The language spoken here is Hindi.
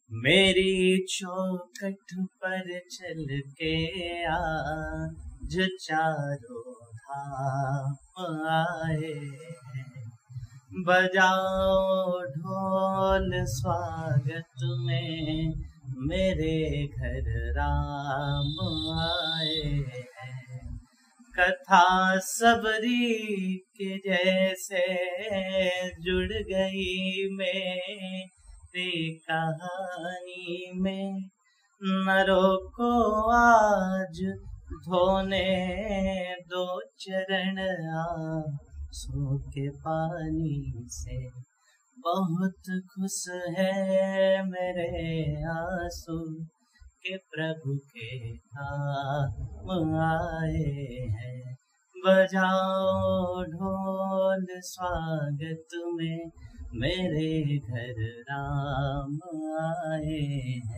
मेरी चौखट पर चल के आज चारों धाम आए हैं। बजाओ ढोल स्वागत में, मेरे घर राम आए हैं। कथा सबरी के जैसे जुड़ गई मेरी कहानी में। नरों को आज धोने दो चरण आंसू के पानी से। बहुत खुश है मेरे आंसू के प्रभु के काम आए हैं। बजाओ ढोल स्वागत में, मेरे घर राम आए हैं।